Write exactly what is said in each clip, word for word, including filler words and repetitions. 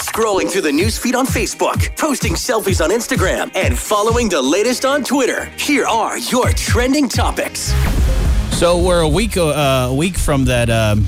Scrolling through the newsfeed on Facebook, posting selfies on Instagram, and following the latest on Twitter. Here are your trending topics. So we're a week uh, a week from that. Um,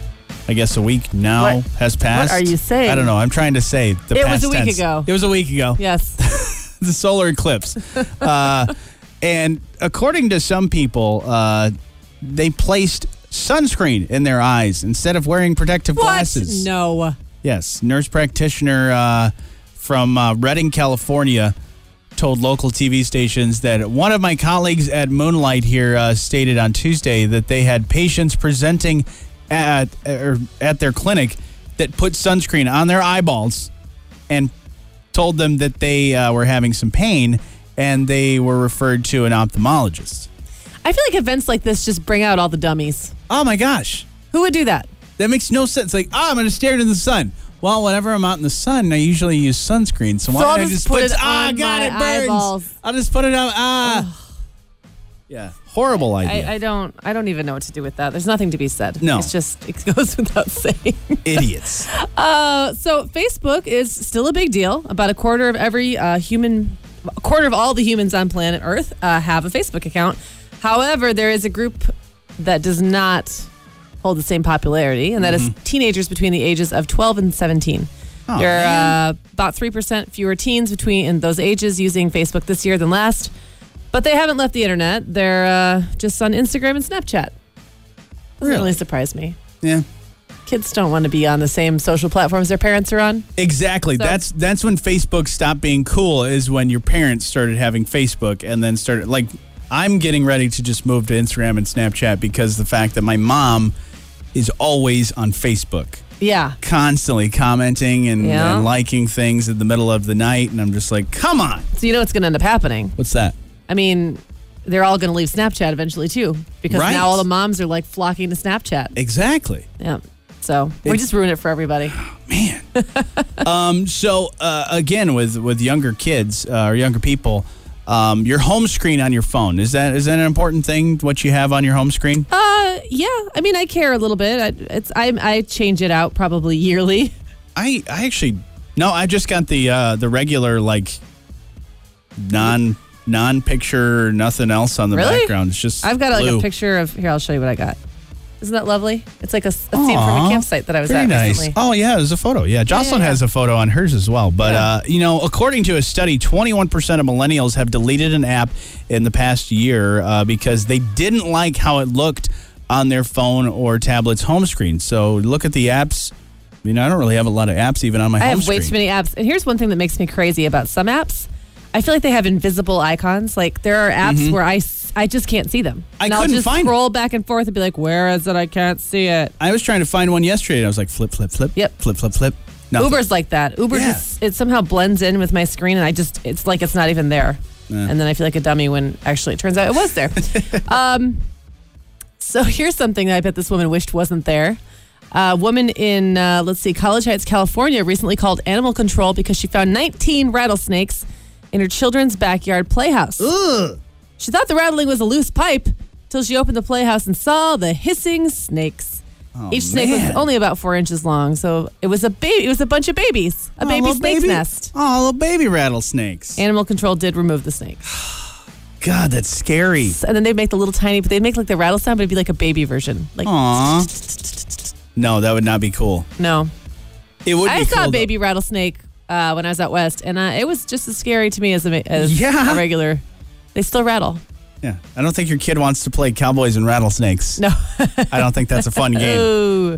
I guess a week now What? has passed. What are you saying? I don't know. I'm trying to say the It past was a week tense. ago. It was a week ago. Yes. The solar eclipse. uh, and according to some people, uh, they placed sunscreen in their eyes instead of wearing protective What? glasses. No. Yes, nurse practitioner uh, from uh, Redding, California, told local T V stations that one of my colleagues at Moonlight here uh, stated on Tuesday that they had patients presenting at er, at their clinic that put sunscreen on their eyeballs and told them that they uh, were having some pain, and they were referred to an ophthalmologist. I feel like events like this just bring out all the dummies. Oh my gosh, Who would do that? that makes no sense. Like, oh, I'm going to stare into the sun. Well, whenever I'm out in the sun, I usually use sunscreen. So why So I'll don't I just just put put it ah, on God, my it burns. eyeballs. I'll just put it on. Ah, yeah, horrible idea. I, I don't. I don't even know what to do with that. There's nothing to be said. No. It's just it goes without saying. Idiots. Uh, so Facebook is still a big deal. About a quarter of every uh, human, a quarter of all the humans on planet Earth uh, have a Facebook account. However, there is a group that does not hold the same popularity, and that is teenagers between the ages of twelve and seventeen. Oh, there are man. uh, about three percent fewer teens between in those ages using Facebook this year than last. But they haven't left the internet. They're uh, just on Instagram and Snapchat. Doesn't really? Really? surprise me. Yeah. Kids don't want to be on the same social platforms their parents are on. Exactly. So- that's that's when Facebook stopped being cool, is when your parents started having Facebook and then started, like, I'm getting ready to just move to Instagram and Snapchat because the fact that my mom is always on Facebook, Yeah. constantly commenting and, Yeah. and liking things in the middle of the night. And I'm just like, come on. So you know what's going to end up happening. What's that? I mean, they're all going to leave Snapchat eventually too, because Right. now all the moms are like flocking to Snapchat. Exactly. Yeah. So we It's- just ruined it for everybody. Man. um, so, uh, again, with, with younger kids uh, or younger people, um, your home screen on your phone, is that is that an important thing, what you have on your home screen? Uh, yeah. I mean, I care a little bit. I, it's I I change it out probably yearly. I, I actually, no, I just got the uh, the regular, like, non non picture, nothing else on the Really? background. It's just I've got like blue. a picture of here. I'll show you what I got. Isn't that lovely? It's like a, a scene from Aw, a campsite that I was Very at nice. recently. Oh, yeah, there's a photo. Yeah, Jocelyn yeah, yeah. has a photo on hers as well. But, Yeah. uh, you know, according to a study, twenty-one percent of millennials have deleted an app in the past year uh, because they didn't like how it looked on their phone or tablet's home screen. So look at the apps. You know, I don't really have a lot of apps even on my I home have screen. way too many apps. And here's one thing that makes me crazy about some apps. I feel like they have invisible icons. Like there are apps where I, s- I just can't see them. I and I'll couldn't just find scroll back and forth and be like, where is it? I can't see it. I was trying to find one yesterday, and I was like, flip, flip, flip. Yep. Flip, flip, flip. Nothing. Uber's like that. Uber Yeah. just, it somehow blends in with my screen and I just, it's like it's not even there. And then I feel like a dummy when actually it turns out it was there. um, so here's something I bet this woman wished wasn't there. A woman in, uh, let's see, College Heights, California recently called animal control because she found nineteen rattlesnakes in her children's backyard playhouse. Ugh. She thought the rattling was a loose pipe till she opened the playhouse and saw the hissing snakes. Oh, Each snake man. was only about four inches long, so it was a baby. It was a bunch of babies, a Oh, baby little snake's baby- nest. Oh, little baby rattlesnakes. Animal control did remove the snake, God, that's scary. and then they'd make the little tiny, but they'd make like the rattle sound, but it'd be like a baby version. Like Aw. No, that would not be cool. no, It would I be saw cool, a though. baby rattlesnake uh, when I was out west, and uh, it was just as scary to me as a, as Yeah. a regular. They still rattle. Yeah, I don't think your kid wants to play cowboys and rattlesnakes. No. I don't think that's a fun game. Ooh.